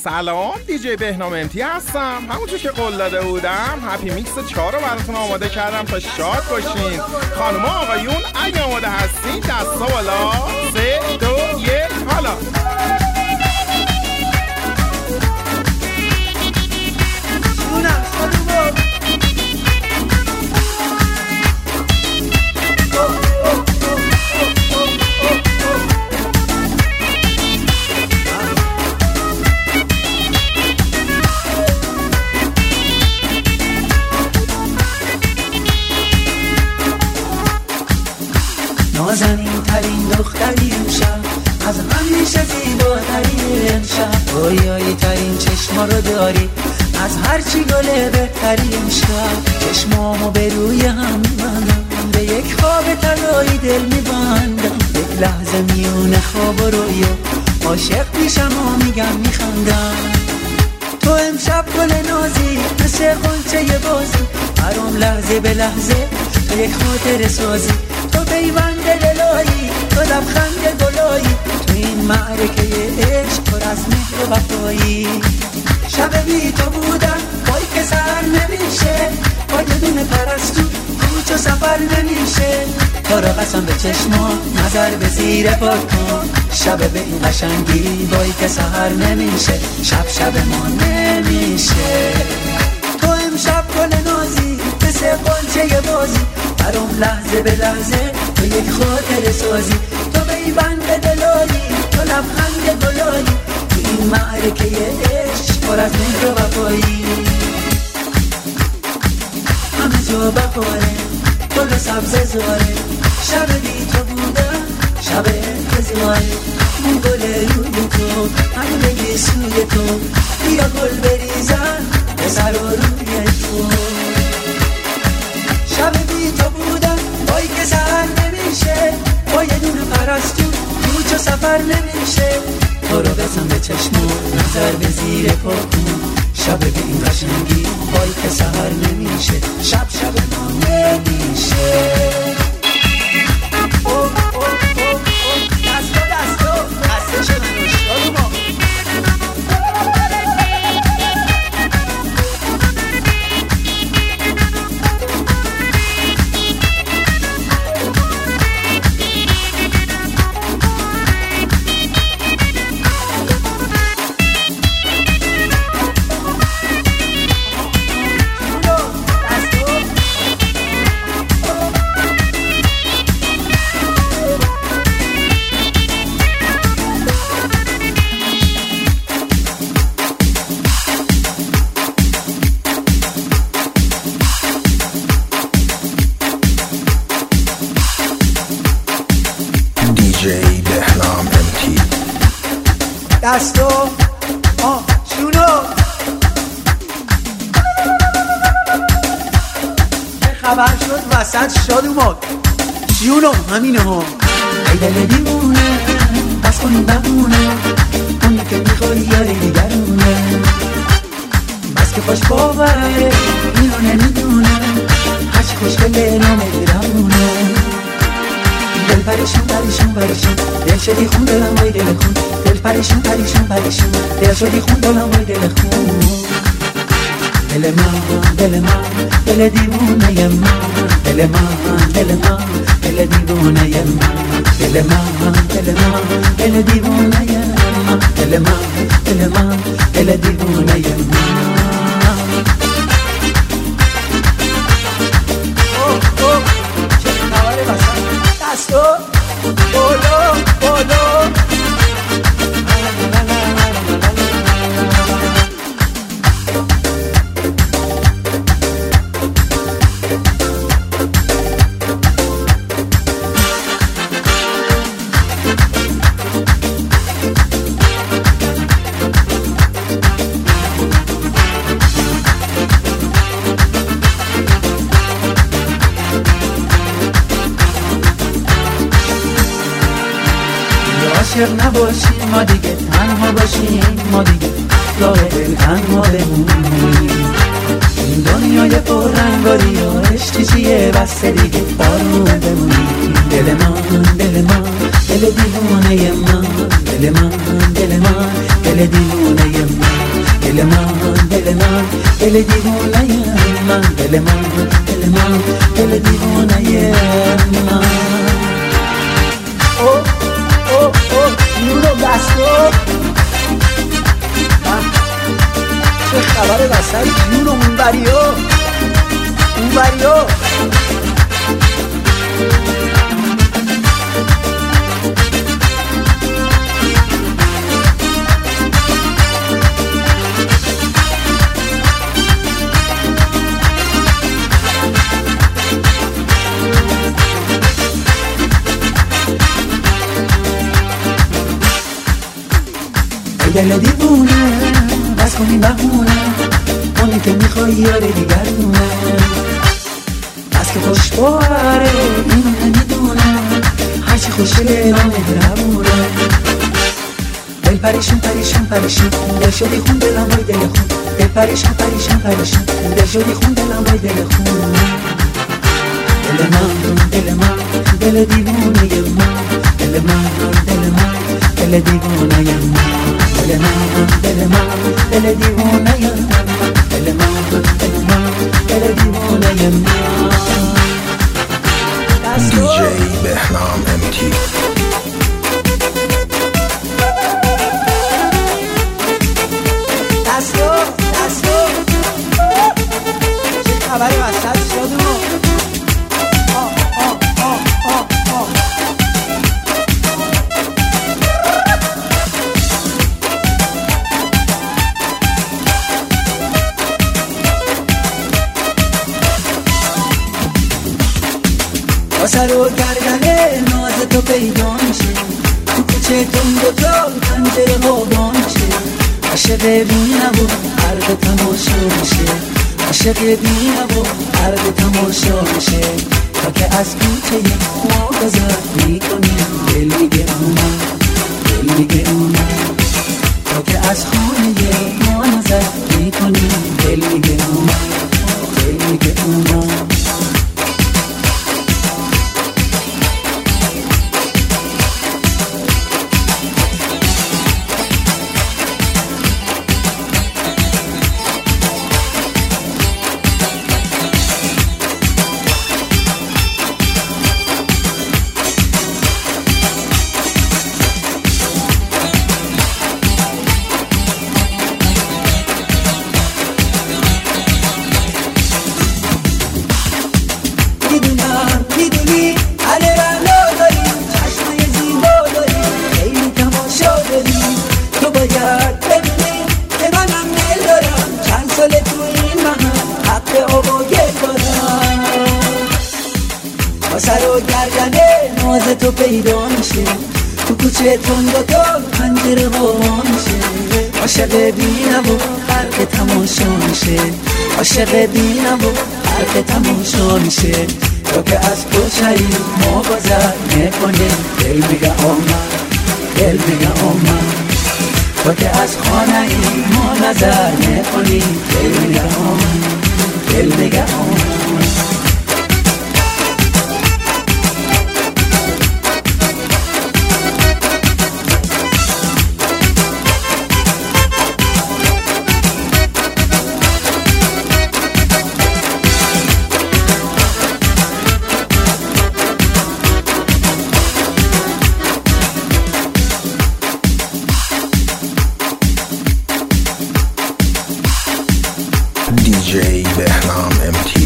سلام، دیجی بهنام امتی هستم. همونجور که قول داده بودم هپی میکس 4 رو براتون آماده کردم تا شاد باشین. خانم آقایون اگه آماده هستین دستا بالا. 3 2 1 حالا نازنین ترین دختری امشب، از همیشه زیباتری امشب، رویایی ترین چشما رو داری، از هرچی گله بهتری امشب. چشمامو به روی هم میبندم، به یک خواب طلایی دل میبندم، یک لحظه میونه خواب و رویا عاشق پیشم و میگم میخندم. تو امشب گل نازی مثل غنچه بازی، برام لحظه به لحظه تو یک خاطر سازی، تو پیوند دلایی، تو لبخند گلایی، تو این معرکه عشق پر از مهر و وفایی. شب بی تو بودم وای که سر نمیشه، با یه دونه پرستو کوچ و سفر نمیشه. تو را قسم به چشما نظر به زیر پا کن، شب به این قشنگی وای که سحر نمیشه، شب ما نمیشه. تو امشب گل نازی مثل قنچه بازی، برام لحظه به لحظه تو یک خاطر سازی، تو پیوند دلایی، تو لبخند گلایی، تو این معرکه عشق پر از مهر و وفایی. همه جا بخوره گل سبز زاره، شب بی تو بودم شب انتظاره، اون گل روی تو همه سوی تو، بیا گل بریزن به سر و روی تو. شب بی تو بودم وای که سهر نمیشه، با یه دونه پرستو کوچ و سفر نمیشه. تو رو بزن به چشمو نظر به زیر پا کن، شب بی این قشنگی وای که سهر نمیشه، شب ما نمیشه. دسته شدن اشتاد ما. دستو شونو چه خبر شد وسط شاد اومد شونو همینه ها. ای دل دیوونه بس کنی بمونه، اونی که میخوری یاری دیگرونه، بس که خوش باوره میونه میدونه، هرچی خوشگله نامه دیرمونه. دل پریشون دل شدی خون دلم وای دل خون، دل پریشون دل شدی خون دلم وای دل خون. دل من دل دیوونه من، دل من دل دیوونه من، دل من دل دیوونه من، دل من دل دیوونه من. چه خبره واسه دستو بولو عاشق نباشیم ما دیگه، تنها باشیم ما دیگه، راه دل تنها بمونیم. این دنیای پر رنگاری و عشقی چیه بس دیگه، آروم بمونیم. دل من دل دیوانه من، دل من دل دیوانه من. دل من دل من دل دیوانه من دل من دل من دل دیوانه من او او او نورو دستو چه خبره وسط نورو اونوریو دل دیوونه بس کنی بهونه اونی که میخوای یاره دیگرونه بس که خوش باره اینو نمیدونه هرچی خوشگله را مهربونه دل پریشون پریشون پریشون دل شدی خون دلم وای دل خون دل پریشون پریشون پریشون دل شدی خون دلم وای دل خون دل من دل من دل دیوونه من دل من دل من دل دیوونه من دل من دل من دل دیوانه من دل من دل من دل دیوانه من دیجی بهنام امتی دستو چه خبری وسط شد سر و گردنه ناز تو پیدا میشه تو کوچه دوتا پنجره ها با میشه عاشق بینم و عرض تماشا میشه عاشق بینم و عرض تماشا میشه تا که از کوچه ما گذر میکنیم دل میگه اومد دل میگه اومد تا که از خونه ما نظر میکنیم دل میگه اومد دل میگه اومد تو پیدا میشه تو کوچه دوتا پنجره ها میشه عاشق بینم و حرف تماشا میشه عاشق بینم و حرف تماشا میشه تا که از کوچه ما گذر میکنه دل میگه آمد دل میگه آمد تا که از خانه ما نظر میکنیم دل میگه آمد دل میگه آمد دیجی بهنام امتی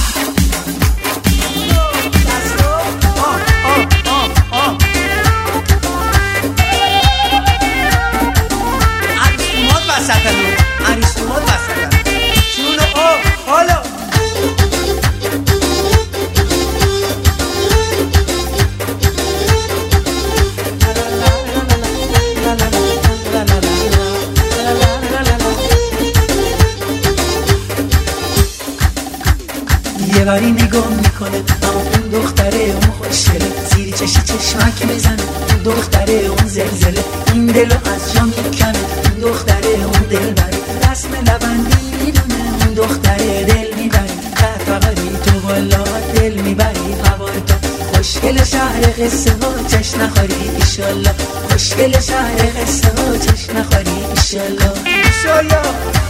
یه باری نگاه میکنه اما اون دختره اون خوشگله زیر چشی چشمک میزنه اون دختره اون زلزله این دلو از جا میکنه اون دختره اون دل بره رسم لبندی میدونه اون دختره دل میبره فقری تو بالا دل میبری هوای تو خوشگل شهر قصه ها چش نخوری ایشالله خوشگل شهر قصه ها چش نخوری ایشالله ایشالله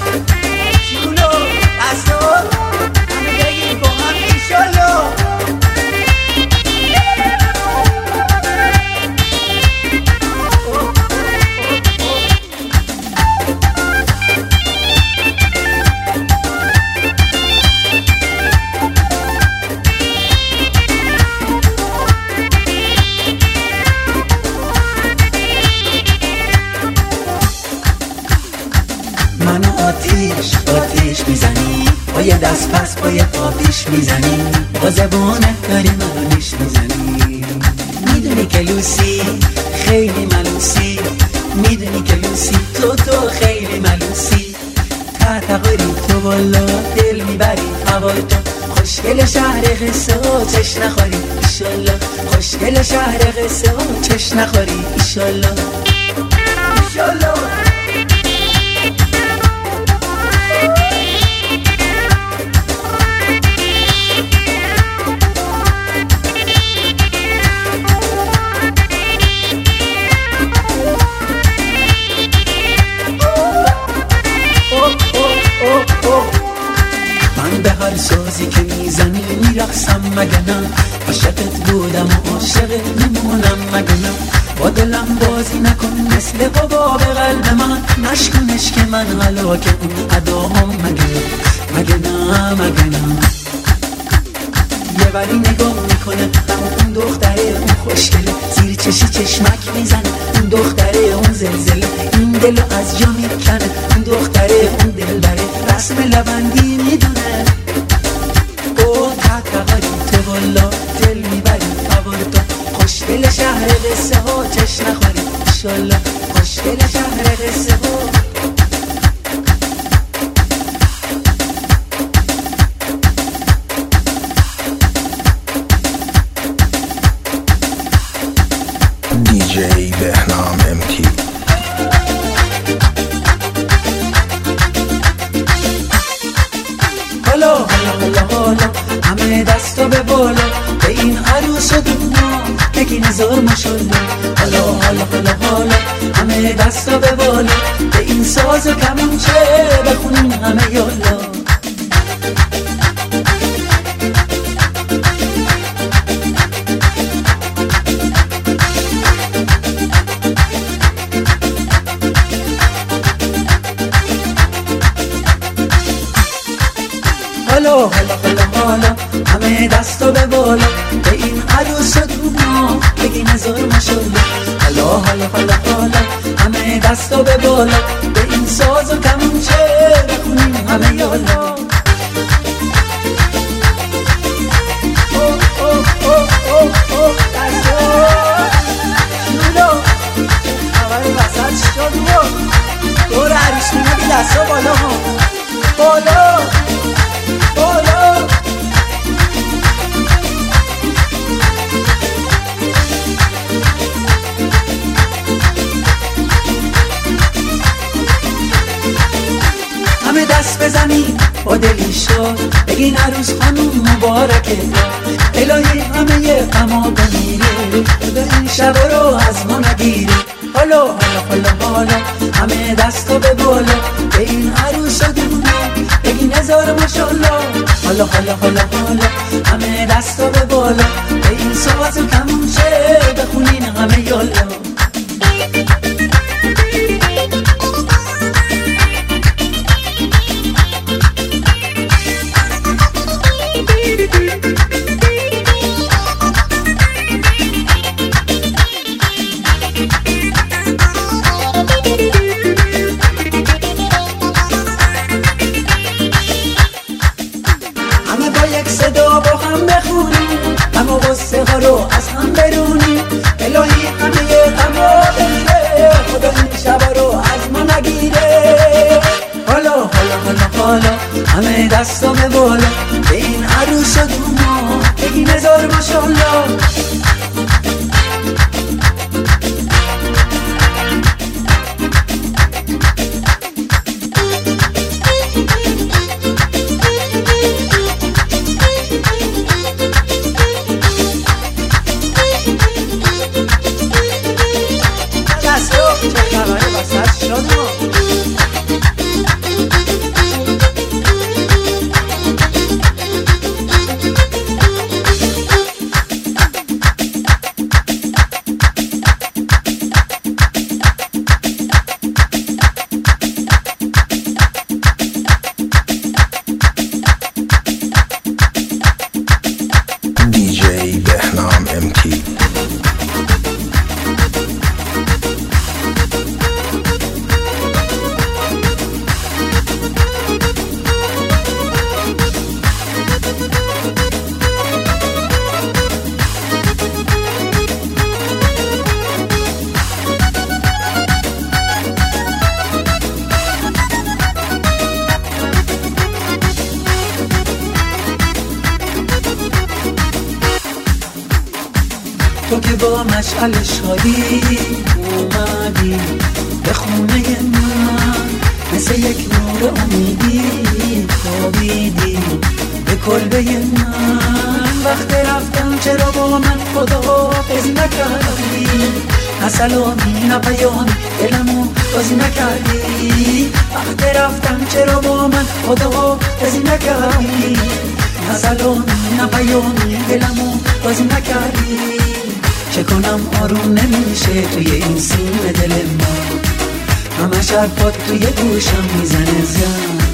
منو آتیش میزنی، با یه دست پس با یه پا پیش میزنی، با زبونت داری منو نیش میزنی. میدونی که لوسی خیلی ملوسی، میدونی که لوسی تو خیلی ملوسی. تقری تو بالا دل میبری هوای تو، خوشگل شهر قصه ها چش نخوری ایشالله، خوشگل شهر قصه ها چش نخوری ایشالله ایشالله. من به هر سازی که میزنی میرقصم مگه نه، عاشقت بودم و عاشق میمونم مگه نه. با دلم بازی نکن مثل حباب قلب من، نشکنش که من هلاک اون اداهم مگه نه. یه ولی نگاه میکنه اون دختره اون خوشگله، زیر چشمک میزنه اون دختره اون زلزله، این دلو از جا میکنه اون دختره اون دلبره، رسم لبندی میدونه. او تقری تو بالا دل میبری هوار تو، خوشگل شهر قصه ها چش نخوری ایشالله، خوشگل شهر قصه ها. DJ بهنام MT. حالا همه دستا به بالا، به این عروس و دونا بگی نزار ماشالله. حالا همه دستا به بالا، به این ساز و کمانچه بخونین همه یالا. حالا همه دستا به بالا، به این عروس و دونا بگی نزار ماشالله. حالا همه دستا به بالا، به این ساز و کمانچه بخونیم همه یالا. شلولو خبر وسط شد و دور عروس میمونی دستا بالا ها بالا. همه دست بزنی با دلی شد، بگین عروس خانوم مبارکه، الهی همه غما بمیره، به این شب رو از ما نگیره. حالا همه دستا به بالا، به این عروس و دونا بگین هزار ماشالله. حالا همه دستا به بالا، به این ساز و کمانچه بخونین همه یالا. همه با یک صدا با هم بخونیم، همه غصه ها رو از هم برونیم. با مشعل شادی اومدی به خونه من، مثل یک نور امیدی تابیدی به کلبه من. وقت رفتم چرا با من خداحافظی نکردی؟ نه سلامی نه پیامی دلمو بازی نکردی. وقت رفتم چرا با من خداحافظی نکردی؟ نه سلامی نه پیامی دلمو بازی نکردی. چه کنم آروم نمیشه توی این سینه دل من، همش حرفات توی گوشم میزنه زن.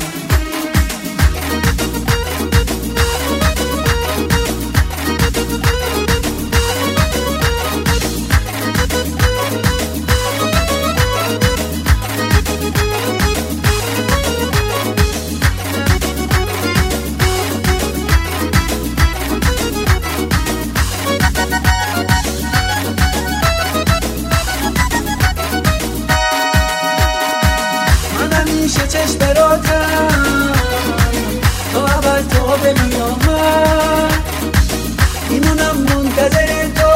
چشم براتم تو اول تو به میامد، میمونم منتظر تو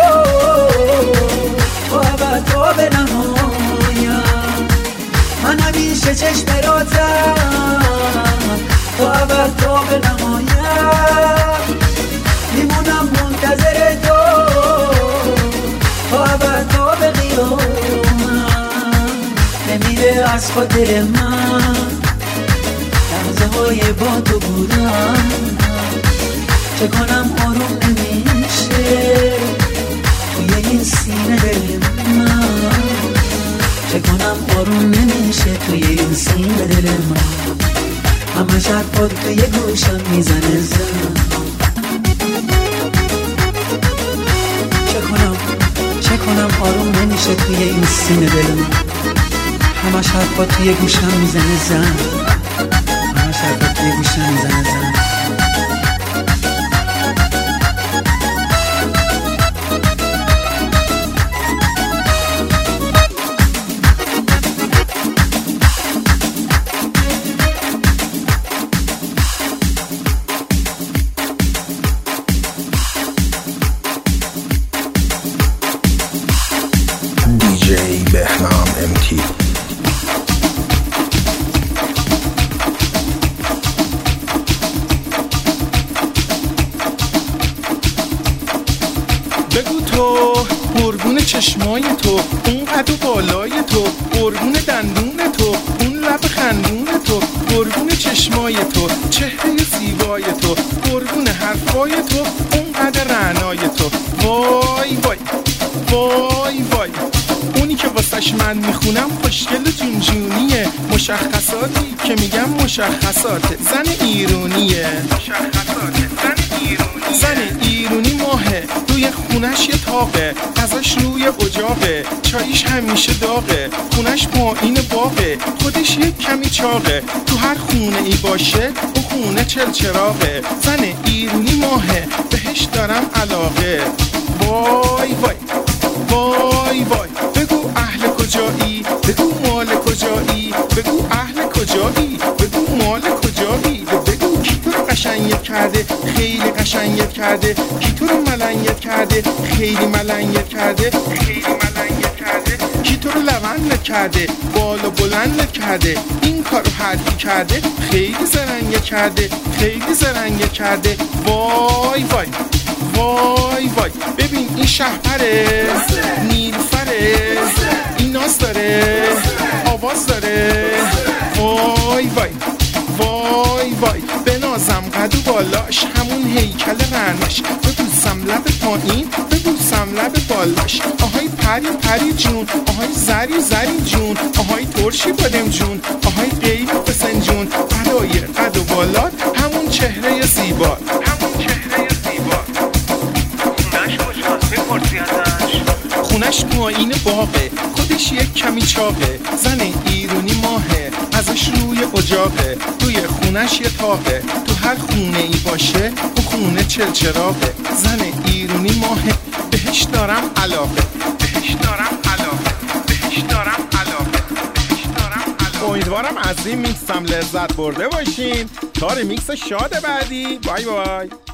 اول تو به نمایم. من همیشه چشم براتم تو اول تو به نمایم، میمونم منتظر تو اول تو به قیامم. نمیره از خاطر من لحظه های با تو بودم، چه کنم آروم نمیشه توی این سینه دل من، چه کنم آروم نمیشه توی این سینه دل من. همه حرفات توی گوشم میزنه زن. چه کنم آروم نمیشه توی این سینه دل من، همش حرفات توی گوشم میزنه زن، همش حرفات توی گوشم میزنه زن. DJ بهنام MT. بگو تو قربون چشمای تو، اون قد و بالای تو، قربون دندون تو، اون لب خندون تو، قربون چشمای تو، چهره زیبای تو، قربون حرفای تو، اون قد رعنای تو. وای وای وای وای، اونی که واسش من میخونم خوشگل جونجونیه، مشخصاتی که میگم مشخصاته، زن ایرونیه، مشخصاته زن ایرونی ماهه، روی خونش یه تاقه، غذاش روی اجاقه، چاییش همیشه داغه، خونش پایین باغه، خودش یک کمی چاقه، تو هر خونه ای باشه اون خونه چلچراغه. زن ایرونی ماهه، بهش دارم علاقه. وای وای وای وای، بگو اهل کجایی، بگو مال کجایی، بگو اهل کجایی، بگو مال کجایی، بگو کی تو رو قشنگت کرده، خیلی قشنگت کرده، کی تو رو ملنگت کرده، خیلی ملنگت کرده، خیلی ملنگت کرده، کی تو رو لبنت کرده، بالا بلندت کرده، این کارو هر کی کرده، خیلی زرنگت کرده، خیلی زرنگت کرده. وای وای وای وای، ببین این شهپره، نیلوفره، این ناز داره، آواز داره. وای وای وای وای، بنازم قد و بالاش، همون هیکل رنش، ببوسم لب پایین، ببوسم لب بالاش. آهای پری پری جون، آهای زری زری جون، آهای ترشی بادم جون، آهای غیر فسنجون، برای قد و بالات همون چهره زیبا، همون چهره زیبا. خونش پایین باغه، خودش یک کمی چاقه، زن ایرونی ماهه، ازش روی اجاقه، روی خونش یه تاقه، تو هر خونه ای باشه اون خونه چلچراغه. زن ایرونی ماهه، بهش دارم علاقه، بهش دارم علاقه، بهش دارم علاقه، بهش دارم علاقه. امیدوارم از این میکسم لذت برده باشین. تا ریمیکس شاد بعدی. بای بای.